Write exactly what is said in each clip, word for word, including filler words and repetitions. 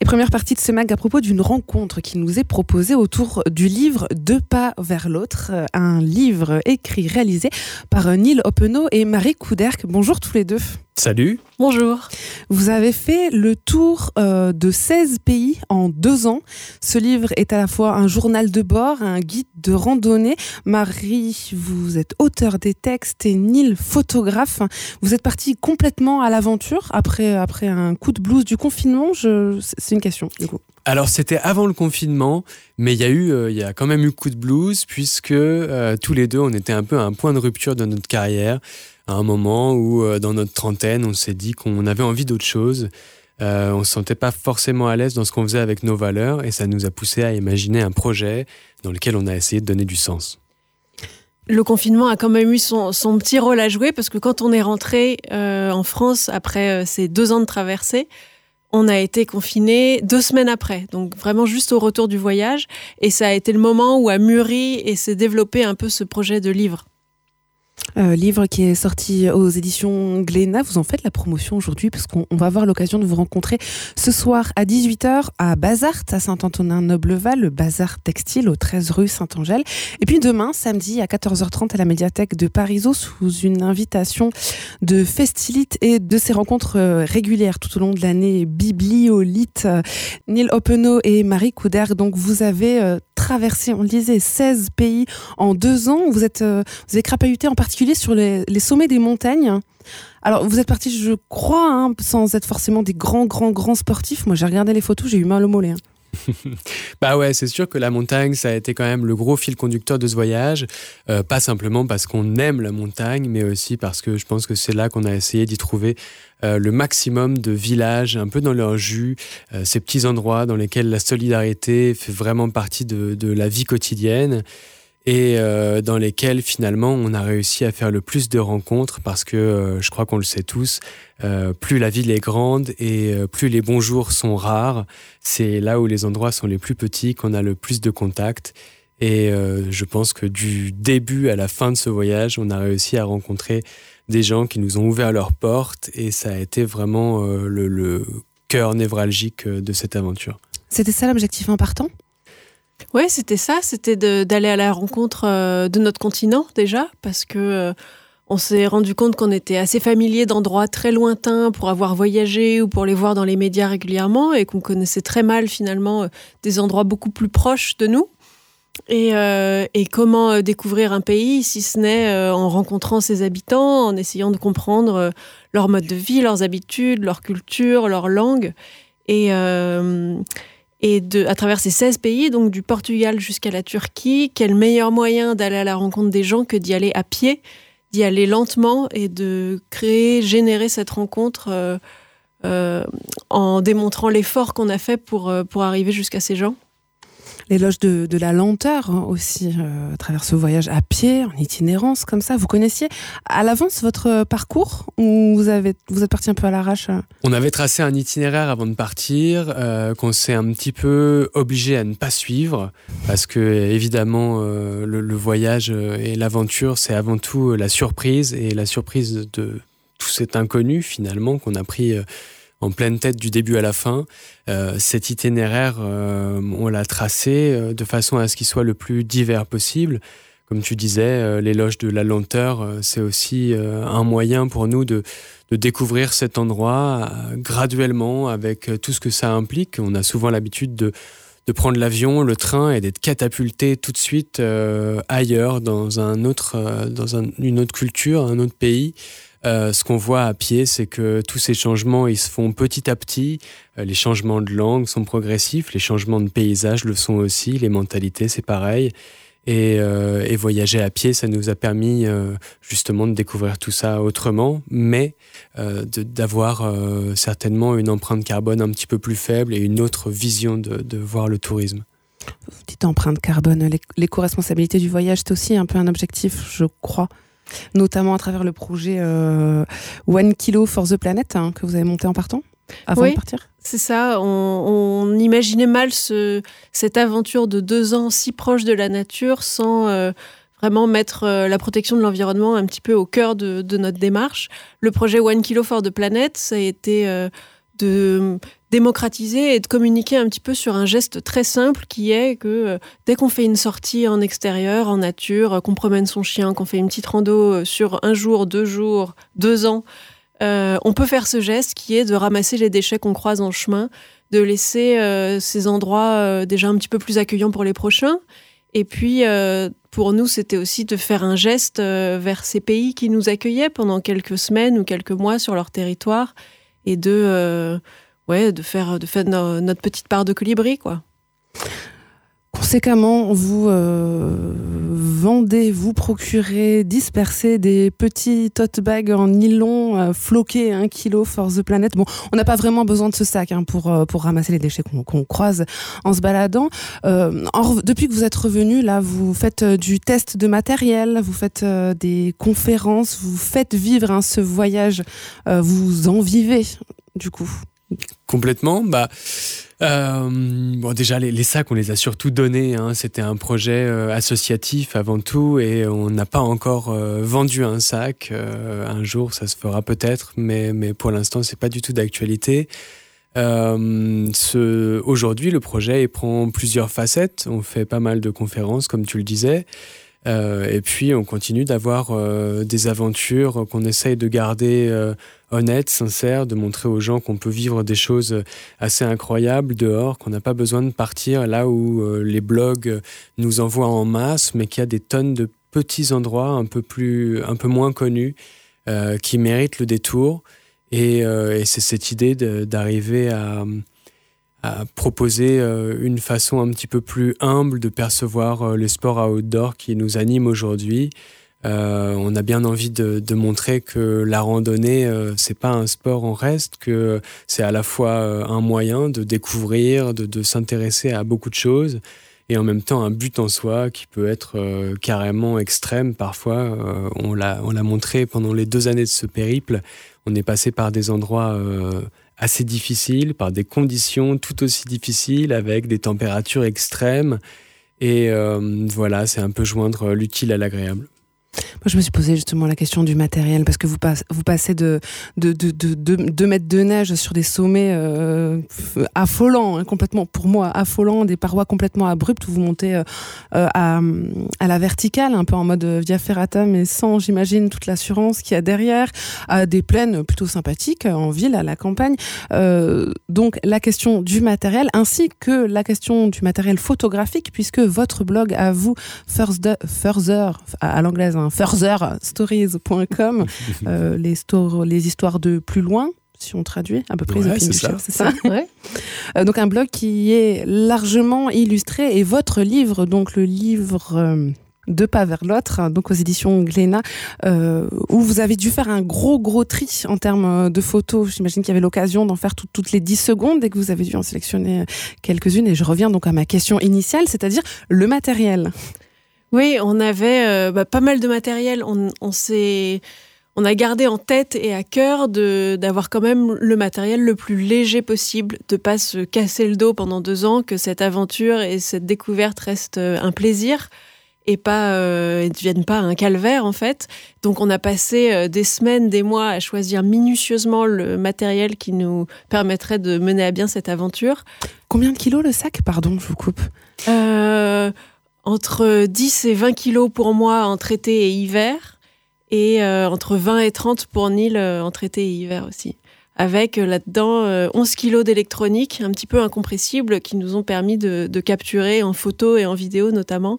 première partie de ce mag à propos d'une rencontre qui nous est proposée autour du livre Deux pas vers l'autre, un livre écrit, réalisé par Neil Oppenau et Marie Couderc. Bonjour tous les deux. Salut. Bonjour. Vous avez fait le tour euh, de seize pays en deux ans. Ce livre est à la fois un journal de bord, un guide de randonnée. Marie, vous êtes auteur des textes et Neil, photographe. Vous êtes parti complètement à l'aventure après, après un coup de blues du confinement. Je... C'est une question, du coup. Alors, c'était avant le confinement, mais il y a eu, euh, il y a quand même eu coup de blues puisque euh, tous les deux, on était un peu à un point de rupture de notre carrière. À un moment où, euh, dans notre trentaine, on s'est dit qu'on avait envie d'autre chose. Euh, on ne se sentait pas forcément à l'aise dans ce qu'on faisait avec nos valeurs et ça nous a poussé à imaginer un projet dans lequel on a essayé de donner du sens. Le confinement a quand même eu son, son petit rôle à jouer parce que quand on est rentré euh, en France après euh, ces deux ans de traversée, on a été confinés deux semaines après, donc vraiment juste au retour du voyage. Et ça a été le moment où a mûri et s'est développé un peu ce projet de livre. Euh, livre qui est sorti aux éditions Glénat. Vous en faites la promotion aujourd'hui parce qu'on on va avoir l'occasion de vous rencontrer ce soir à dix-huit heures à Bazart, à Saint-Antonin-Nobleval, le Bazar Textile au treize rue Saint-Angèle. Et puis demain, samedi, à quatorze heures trente à la médiathèque de Parisot, sous une invitation de Festilite et de ses rencontres régulières tout au long de l'année bibliolite. Neil Oppenau et Marie Couderc, donc vous avez euh, traversé, on le disait, seize pays en deux ans. Vous êtes, euh, vous avez crapahuté en particulier sur les, les sommets des montagnes. Alors, vous êtes partis, je crois, hein, sans être forcément des grands, grands, grands sportifs. Moi, j'ai regardé les photos, j'ai eu mal au mollet. Hein. Bah ouais, c'est sûr que la montagne, ça a été quand même le gros fil conducteur de ce voyage. Euh, pas simplement parce qu'on aime la montagne, mais aussi parce que je pense que c'est là qu'on a essayé d'y trouver euh, le maximum de villages, un peu dans leur jus, euh, ces petits endroits dans lesquels la solidarité fait vraiment partie de, de la vie quotidienne. Et euh, dans lesquels finalement on a réussi à faire le plus de rencontres parce que euh, je crois qu'on le sait tous, euh, plus la ville est grande et euh, plus les bons jours sont rares, c'est là où les endroits sont les plus petits qu'on a le plus de contacts. Et euh, je pense que du début à la fin de ce voyage, on a réussi à rencontrer des gens qui nous ont ouvert leurs portes et ça a été vraiment euh, le, le cœur névralgique de cette aventure. C'était ça l'objectif en partant ? Oui, c'était ça, c'était de, d'aller à la rencontre euh, de notre continent déjà, parce que euh, on s'est rendu compte qu'on était assez familier d'endroits très lointains pour avoir voyagé ou pour les voir dans les médias régulièrement et qu'on connaissait très mal finalement euh, des endroits beaucoup plus proches de nous. Et, euh, et comment euh, découvrir un pays si ce n'est euh, en rencontrant ses habitants, en essayant de comprendre euh, leur mode de vie, leurs habitudes, leur culture, leur langue. Et... Euh, Et de, à travers ces seize pays, donc du Portugal jusqu'à la Turquie, quel meilleur moyen d'aller à la rencontre des gens que d'y aller à pied, d'y aller lentement et de créer, générer cette rencontre euh, euh, en démontrant l'effort qu'on a fait pour, euh, pour arriver jusqu'à ces gens. L'éloge de, de la lenteur hein, aussi, euh, à travers ce voyage à pied, en itinérance comme ça. Vous connaissiez à l'avance votre parcours ou vous, avez, vous êtes parti un peu à l'arrache? On avait tracé un itinéraire avant de partir, euh, qu'on s'est un petit peu obligé à ne pas suivre, parce que évidemment euh, le, le voyage et l'aventure, c'est avant tout la surprise, et la surprise de tout cet inconnu finalement qu'on a pris euh, en pleine tête du début à la fin. Euh, cet itinéraire, euh, on l'a tracé euh, de façon à ce qu'il soit le plus divers possible. Comme tu disais, euh, l'éloge de la lenteur, euh, c'est aussi euh, un moyen pour nous de, de découvrir cet endroit euh, graduellement avec euh, tout ce que ça implique. On a souvent l'habitude de, de prendre l'avion, le train et d'être catapulté tout de suite euh, ailleurs, dans, un autre, euh, dans un, une autre culture, un autre pays. Euh, ce qu'on voit à pied, c'est que tous ces changements, ils se font petit à petit. Euh, les changements de langue sont progressifs, les changements de paysage le sont aussi, les mentalités, c'est pareil. Et, euh, et voyager à pied, ça nous a permis euh, justement de découvrir tout ça autrement, mais euh, de, d'avoir euh, certainement une empreinte carbone un petit peu plus faible et une autre vision de, de voir le tourisme. Vous dites empreinte carbone, l'éco-responsabilité du voyage, c'est aussi un peu un objectif, je crois. Notamment à travers le projet euh, One Kilo for the Planet hein, que vous avez monté en partant avant oui, de partir. C'est ça. On, on imaginait mal ce, cette aventure de deux ans si proche de la nature sans euh, vraiment mettre euh, la protection de l'environnement un petit peu au cœur de, de notre démarche. Le projet One Kilo for the Planet, ça a été euh, de démocratiser et de communiquer un petit peu sur un geste très simple qui est que euh, dès qu'on fait une sortie en extérieur, en nature, euh, qu'on promène son chien, qu'on fait une petite rando sur un jour, deux jours, deux ans, euh, on peut faire ce geste qui est de ramasser les déchets qu'on croise en chemin, de laisser euh, ces endroits euh, déjà un petit peu plus accueillants pour les prochains. Et puis, euh, pour nous, c'était aussi de faire un geste euh, vers ces pays qui nous accueillaient pendant quelques semaines ou quelques mois sur leur territoire et de, euh, ouais, de faire, de faire no- notre petite part de colibri, quoi. Conséquemment, vous euh, vendez, vous procurez, dispersez des petits tote bags en nylon euh, floqués un kilo for the planet. Bon, on n'a pas vraiment besoin de ce sac hein, pour, euh, pour ramasser les déchets qu'on, qu'on croise en se baladant. Euh, en, depuis que vous êtes revenu, là, vous faites euh, du test de matériel, vous faites euh, des conférences, vous faites vivre hein, ce voyage, euh, vous en vivez, du coup. Complètement. Bah, euh, bon, déjà, les, les sacs, on les a surtout donnés. Hein. C'était un projet euh, associatif avant tout et on n'a pas encore euh, vendu un sac. Euh, un jour, ça se fera peut-être, mais, mais pour l'instant, c'est pas du tout d'actualité. Euh, ce, aujourd'hui, le projet il prend plusieurs facettes. On fait pas mal de conférences, comme tu le disais. Euh, et puis, on continue d'avoir euh, des aventures qu'on essaye de garder euh, honnêtes, sincères, de montrer aux gens qu'on peut vivre des choses assez incroyables dehors, qu'on n'a pas besoin de partir là où euh, les blogs nous envoient en masse, mais qu'il y a des tonnes de petits endroits un peu, plus, un peu moins connus euh, qui méritent le détour. Et, euh, et c'est cette idée de, d'arriver à... à proposer euh, une façon un petit peu plus humble de percevoir euh, les sports outdoor qui nous animent aujourd'hui. Euh, on a bien envie de, de montrer que la randonnée, euh, c'est pas un sport en reste, que c'est à la fois euh, un moyen de découvrir, de, de s'intéresser à beaucoup de choses, et en même temps un but en soi qui peut être euh, carrément extrême parfois. Euh, on l'a, on l'a montré pendant les deux années de ce périple. On est passé par des endroits euh, assez difficiles, par des conditions tout aussi difficiles, avec des températures extrêmes. Et euh, voilà, c'est un peu joindre l'utile à l'agréable. Moi, je me suis posé justement la question du matériel, parce que vous, passe, vous passez de deux de, de, de, de mètres de neige sur des sommets euh, affolants, hein, complètement, pour moi, affolants, des parois complètement abruptes, où vous montez euh, à, à la verticale, un peu en mode via ferrata, mais sans, j'imagine, toute l'assurance qu'il y a derrière, à des plaines plutôt sympathiques, en ville, à la campagne. Euh, donc, la question du matériel, ainsi que la question du matériel photographique, puisque votre blog à vous, Further, Further à, à l'anglaise, hein, further stories point com, euh, les, sto- les histoires de plus loin, si on traduit à peu près. Ouais, c'est ça. c'est ça. Ouais. Euh, donc un blog qui est largement illustré, et votre livre, donc le livre euh, Deux pas vers l'autre, donc aux éditions Glénat, euh, où vous avez dû faire un gros gros tri en termes de photos. J'imagine qu'il y avait l'occasion d'en faire tout, toutes les dix secondes et que vous avez dû en sélectionner quelques-unes. Et je reviens donc à ma question initiale, c'est-à-dire le matériel. Oui, on avait euh, bah, pas mal de matériel. On, on, s'est, on a gardé en tête et à cœur de, d'avoir quand même le matériel le plus léger possible, de ne pas se casser le dos pendant deux ans, que cette aventure et cette découverte restent un plaisir et pas euh, ne deviennent pas un calvaire en fait. Donc on a passé euh, des semaines, des mois à choisir minutieusement le matériel qui nous permettrait de mener à bien cette aventure. Combien de kilos le sac ? Pardon, je vous coupe. Euh... Entre dix et vingt kilos pour moi en été et hiver, et euh, entre vingt et trente pour Neil euh, en été et hiver aussi. Avec euh, là-dedans euh, onze kilos d'électronique, un petit peu incompressibles, qui nous ont permis de, de capturer en photo et en vidéo notamment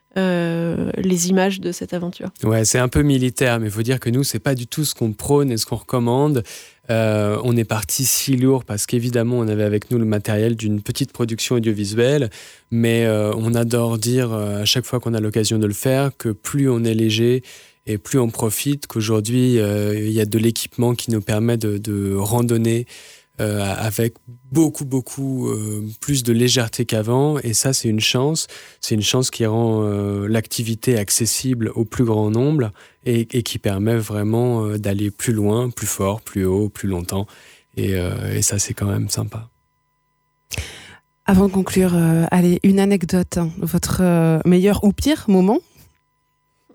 euh, les images de cette aventure. Ouais, c'est un peu militaire, mais il faut dire que nous, c'est pas du tout ce qu'on prône et ce qu'on recommande. Euh, on est parti si lourd parce qu'évidemment, on avait avec nous le matériel d'une petite production audiovisuelle, mais euh, on adore dire euh, à chaque fois qu'on a l'occasion de le faire que plus on est léger et plus on profite, qu'aujourd'hui, euh, il y a de l'équipement qui nous permet de, de randonner Euh, avec beaucoup, beaucoup euh, plus de légèreté qu'avant. Et ça, c'est une chance. C'est une chance qui rend euh, l'activité accessible au plus grand nombre et, et qui permet vraiment euh, d'aller plus loin, plus fort, plus haut, plus longtemps. Et, euh, et ça, c'est quand même sympa. Avant de conclure, euh, allez, une anecdote. Hein, votre euh, meilleur ou pire moment ?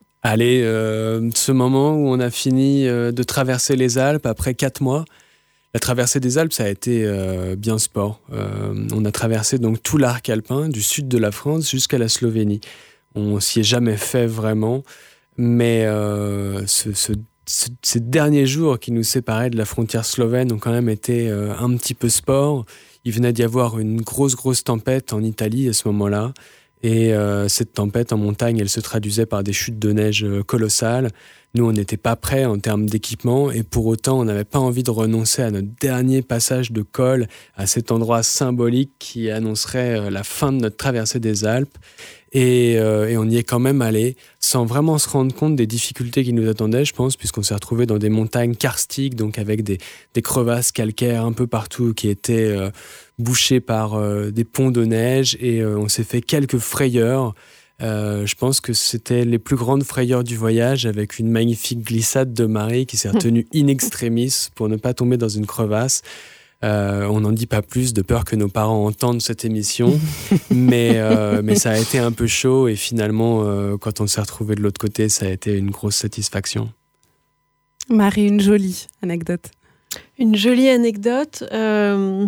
Allez, euh, ce moment où on a fini euh, de traverser les Alpes après quatre mois, La traversée des Alpes, ça a été euh, bien sport. Euh, on a traversé donc tout l'arc alpin, du sud de la France jusqu'à la Slovénie. On s'y est jamais fait vraiment, mais euh, ce, ce, ce, ces derniers jours qui nous séparaient de la frontière slovène ont quand même été euh, un petit peu sport. Il venait d'y avoir une grosse, grosse tempête en Italie à ce moment-là. Et euh, cette tempête en montagne, elle se traduisait par des chutes de neige colossales. Nous, on n'était pas prêts en termes d'équipement et pour autant, on n'avait pas envie de renoncer à notre dernier passage de col, à cet endroit symbolique qui annoncerait la fin de notre traversée des Alpes. Et, euh, et on y est quand même allé sans vraiment se rendre compte des difficultés qui nous attendaient, je pense, puisqu'on s'est retrouvé dans des montagnes karstiques, donc avec des, des crevasses calcaires un peu partout qui étaient euh, bouchées par euh, des ponts de neige et euh, on s'est fait quelques frayeurs. Euh, je pense que c'était les plus grandes frayeurs du voyage avec une magnifique glissade de Marie qui s'est retenue in extremis pour ne pas tomber dans une crevasse. Euh, on n'en dit pas plus de peur que nos parents entendent cette émission, mais, euh, mais ça a été un peu chaud et finalement, euh, quand on s'est retrouvé de l'autre côté, ça a été une grosse satisfaction. Marie, une jolie anecdote. Une jolie anecdote. Euh...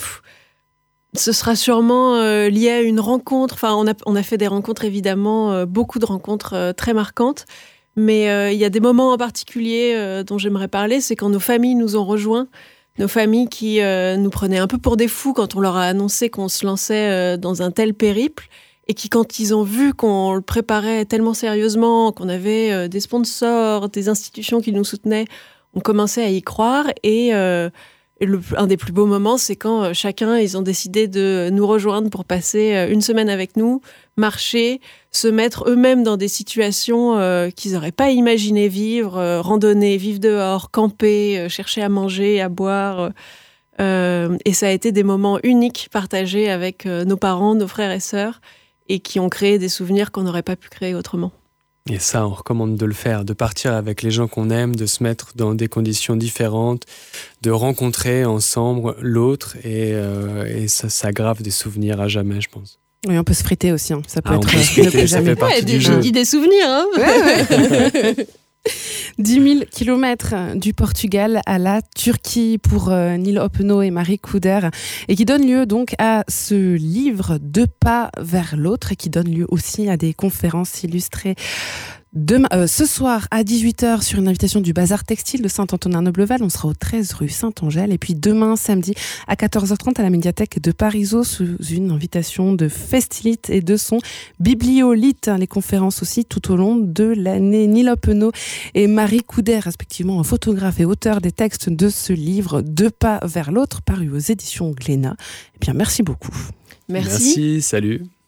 Ce sera sûrement euh, lié à une rencontre. Enfin, on a, on a fait des rencontres, évidemment, euh, beaucoup de rencontres euh, très marquantes. Mais euh, il y a des moments en particulier euh, dont j'aimerais parler. C'est quand nos familles nous ont rejoints. Nos familles qui euh, nous prenaient un peu pour des fous quand on leur a annoncé qu'on se lançait euh, dans un tel périple. Et qui, quand ils ont vu qu'on le préparait tellement sérieusement, qu'on avait euh, des sponsors, des institutions qui nous soutenaient, on commençait à y croire. Et... Euh, Et le, un des plus beaux moments, c'est quand euh, chacun, ils ont décidé de nous rejoindre pour passer euh, une semaine avec nous, marcher, se mettre eux-mêmes dans des situations euh, qu'ils n'auraient pas imaginé vivre, euh, randonner, vivre dehors, camper, euh, chercher à manger, à boire. Euh, et ça a été des moments uniques partagés avec euh, nos parents, nos frères et sœurs, et qui ont créé des souvenirs qu'on n'aurait pas pu créer autrement. Et ça, on recommande de le faire, de partir avec les gens qu'on aime, de se mettre dans des conditions différentes, de rencontrer ensemble l'autre et, euh, et ça, ça grave des souvenirs à jamais, je pense. Oui, on peut se friter aussi, hein. Ça peut ah, être... On peut se friter, ça fait partie ouais, du des, jeu. Des, des souvenirs, hein. Ouais, ouais. dix mille kilomètres du Portugal à la Turquie pour euh, Neil Oppenau et Marie Couder et qui donne lieu donc à ce livre Deux pas vers l'autre et qui donne lieu aussi à des conférences illustrées Demain, euh, ce soir à dix-huit heures sur une invitation du Bazar Textile de Saint-Antonin-Nobleval. On sera au treize rue Saint-Angèle. Et puis demain, samedi, à quatorze heures trente à la médiathèque de Parisot sous une invitation de Festilite et de son Bibliolite. Les conférences aussi tout au long de l'année. Neil Oppenau et Marie Couder, respectivement photographe et auteur des textes de ce livre Deux pas vers l'autre, paru aux éditions Glénat. Et bien, merci beaucoup. Merci. Merci, salut.